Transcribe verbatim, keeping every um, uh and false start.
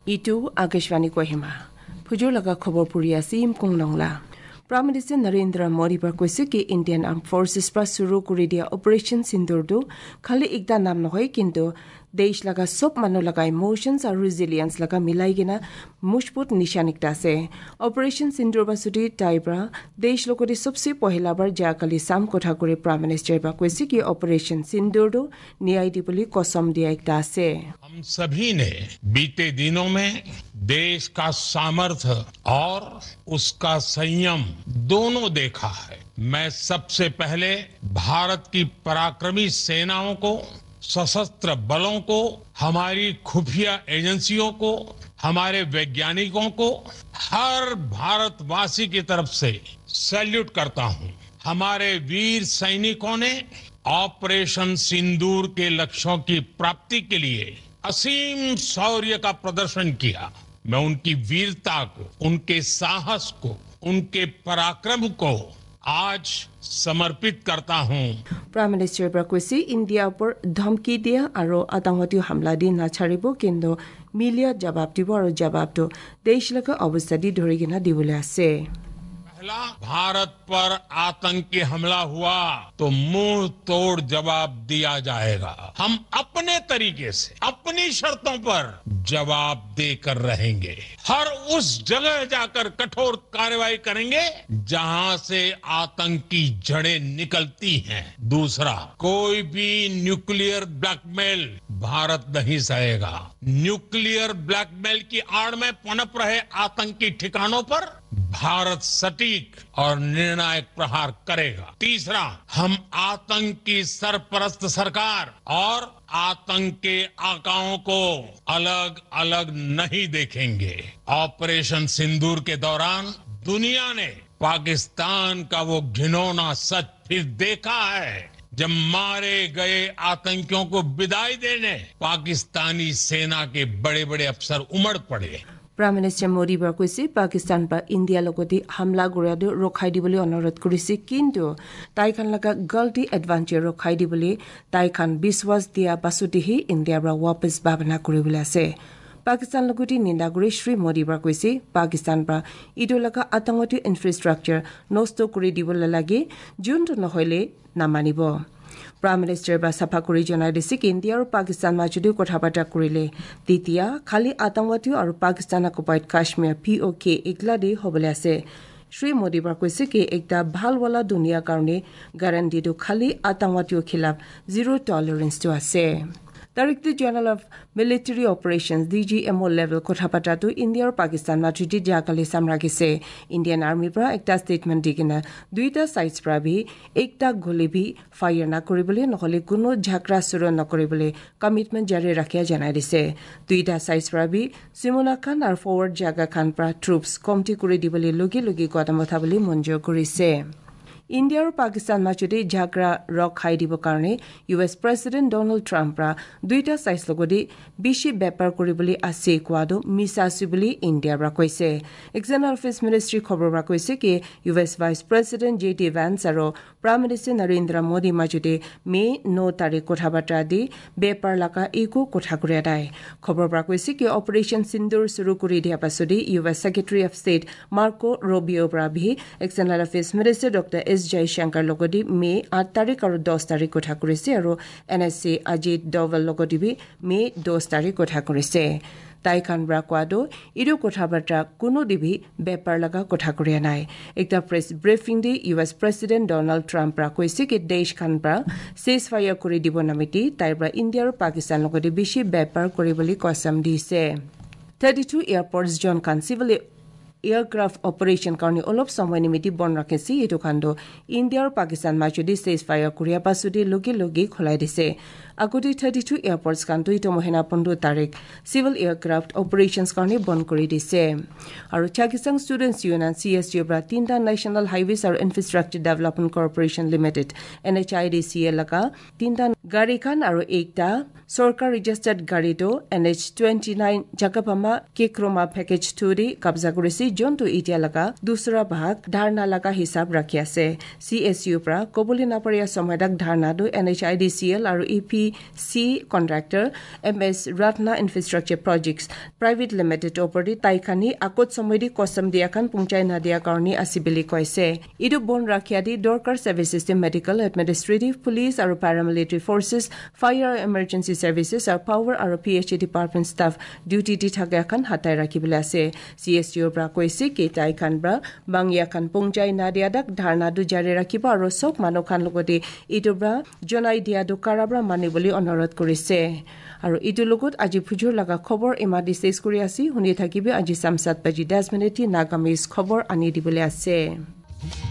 Itu Akashvani Kohima. Pujulaga Khobor Puria Sim Kunglongla. Prime Minister Narendra Modi par koise ki Indian Armed Forces par suru kuri dia Operation Sindoor do khali ekta nam nohoi kintu desh laga sob manu laga emotions or resilience laga milai gina mushbut nishan ekta ase. Operation Sindoor basudi taibra desh lokoti sabse pohila bar jakali sam kotha kuri Prime Minister par koise ki Operation Sindoor do niyai di boli kosam dia ekta ase. हम सभी ने बीते दिनों में देश का सामर्थ्य और उसका संयम दोनों देखा है। मैं सबसे पहले भारत की पराक्रमी सेनाओं को, सशस्त्र बलों को, हमारी खुफिया एजेंसियों को, हमारे वैज्ञानिकों को, हर भारतवासी की तरफ से सैल्यूट करता हूं। हमारे वीर सैनिकों ने ऑपरेशन सिंदूर के लक्ष्यों की प्राप्ति के लिए असीम शौर्य का प्रदर्शन किया। मैं उनकी वीरता को, उनके साहस को, उनके पराक्रम को आज समर्पित करता हूं। प्राइम मिनिस्टर प्रकोसी इंडिया पर धमकी दिया और आतंकवादी हमला दी ना छाड़िबो किंतु मिलिया जवाब दिबो और जवाब तो देश लगा अवस्था दी धोरिगिना दिबोले आसे। पहला भारत पर आतंकी हमला हुआ तो मुंह तोड़ जवाब दिया जाएगा। हम अपने तरीके से अपनी शर्तों पर जवाब देकर रहेंगे। हर उस जगह जाकर कठोर कार्रवाई करेंगे जहां से आतंक की जड़ें निकलती हैं। दूसरा, कोई भी न्यूक्लियर ब्लैकमेल भारत नहीं सहेगा। न्यूक्लियर ब्लैकमेल की आड़ में पनप रहे आतंकी ठिकानों पर भारत सटीक और निर्णायक प्रहार करेगा। तीसरा, हम आतंक की सरपरस्त सरकार और आतंक के आकाओं को अलग अलग नहीं देखेंगे। ऑपरेशन सिंदूर के दौरान दुनिया ने पाकिस्तान का वो घिनौना सच फिर देखा है जब मारे गए आतंकियों को विदाई देने पाकिस्तानी सेना के बड़े बड़े अफसर उमड़ पड़े। प्राइम मिनिस्टर मोदी बार কৈছে পাকিস্তান বা ইন্ডিয়া লগতে হামলা গৰাটো ৰখাই দিবলৈ অনুৰোধ কৰিছে কিন্তু তাইখান লগা গলটি এডভান্টেজ ৰখাই দিবলৈ তাইখান বিশ্বাস দিয়া পাছতেহে ইন্ডিয়াৰ পৰা वापस ভাৱনা কৰিবলৈ আছে। পাকিস্তান লগতে নিন্দা কৰি শ্ৰী মোদী বাৰ কৈছে পাকিস্তান পৰা ইটো লগা আতংকবাদী ইনফ্ৰাষ্ট্ৰাকচাৰ নষ্ট কৰি দিবলৈ লাগে যোনটো নহলে নামানিব। Prime Minister ba safa kuri janai dise ki India aru Pakistan ma jodi kotha bata kurile titiya khali atangwati aru Pakistan occupied Kashmir P O K ekla de hobole ase। Shri Modi ba koise ki ekta bhal wala dunia karone guarantee to khali atangwati khilaf zero tolerance to ase। Director General of Military Operations D G M O level kotha bata to India aru Pakistan ma jodi jakale samragise Indian Army pra ekta statement digina duita sides pra bhi ekta goli bhi fire na koribole nohole kuno jhakra suro na koribole commitment jari rakhya janai dise। duita sides pra bhi Simona Khan ar forward jaga Khan pra troops komti kori dibole logi logi kodam uthabole monjor korise। India और पाकिस्तान माचुटे झागरा रक खाई दिबो कारणे US president Donald Trump रा दुईटा size लगोदि बिशी बेपार करिबोली आसे क्वादो मिसासुबोली India रा कइसे। एक्सटर्नल अफेयर्स मिनिस्ट्री खबर रा कइसे कि US vice president JD Vance और प्राइम मिनिस्टर नरेंद्र मोदी माचुटे मे नौ तारिख कथा बार्ता दि बेपार लाका एको कथा करे दाय। खबर रा कइसे कि ऑपरेशन सिंदूर शुरू करि दिया पाछदि US secretary of state Marco Rubio रा भी external affairs minister doctor S Jaishankar लगोदि मे आठ तारिख और दस तारिख कथा करिसे और एनएससी अजित डोवल लगोदि भी मे दस तारिख कथा करिसे। ताइखान ब्रा क्वादो इरो कथा बार्ता कोनो दिबी बेपार लगा कथा करिया नाय। एकटा प्रेस ब्रीफिंग दि यूएस प्रेसिडेंट डोनाल्ड ट्रम्प रा কৈছে कि देश खान ब्रा सेज फायर करि दिबो नामिति ताइब्रा इंडिया और पाकिस्तान लगोदि बेसी बेपार करिबोली कसम दिसे। thirty-two एयरपोर्ट्स जन खान सिविल एयरक्राफ्ट ऑपरेशन करने अलप समय निमित्त बन राखेছি एटु खान्डो इंडिया और पाकिस्तान माचुदि सेज फायर करिया पाछुदि लगे लगे खोलाई दिसे। আগতে thirty-two एयरपोर्ट्स कान्टो इतो महीना पंद्रह तारिख सिविल एयरक्राफ्ट ऑपरेशंस करने बंद करि दिसे। और चाकिसांग स्टूडेंट्स यूनियन सीएसटी ब्रा तीनटा नेशनल हाईवेज और infrastructure development corporation limited NHIDC लगा तीनटा गाड़ी खान और एकटा सरकार रजिस्टर्ड गाड़ी तो एनएच twenty-nine जाकापामा केक्रोमा पैकेज टू दि कब्जा करिसि জন্তু ইতিয়া লগা দুসৰা ভাগ ধাৰণা লগা হিচাপ ৰাখি আছে চি এছ ইউ পৰা কবলি নাপৰিয়া সময়দাক ধাৰণাটো N H I D C L আৰু E P C contractor M S Ratna infrastructure projects private limited ওপৰতে তাইখানি আকত সময়দি কসম দিয়াখান পুংচাই নাদিয়া কাৰণে আছে বুলি কৈছে ইটো বন ৰাখিয়া দি দৰকাৰ service system medical administrative police আৰু paramilitary forces fire emergency services আৰু পাৱাৰ আৰু P H D department staff duty দি থাকে এখন হাতাই ৰাখিবলৈ আছে চি এছ ইউৰ পৰা কৈছে কি তাইখান পৰা বাংয়াখান পুংচাই নাদিয়াদাক ধাৰণাটো জাৰি ৰাখিব আৰু সব মানুহখান লগতে ইটো পৰা জনাই দিয়াটো কাৰাবৰা মানিবলৈ অনুৰোধ কৰিছে আৰু ইটো লগত আজি ফুজুৰ লগা খবৰ ইমাদি শেষ কৰি আছি শুনি থাকিবি আজি সামসাত বাজি দহ মিনিট নাগামিজ খবৰ আনি দিবলৈ আছে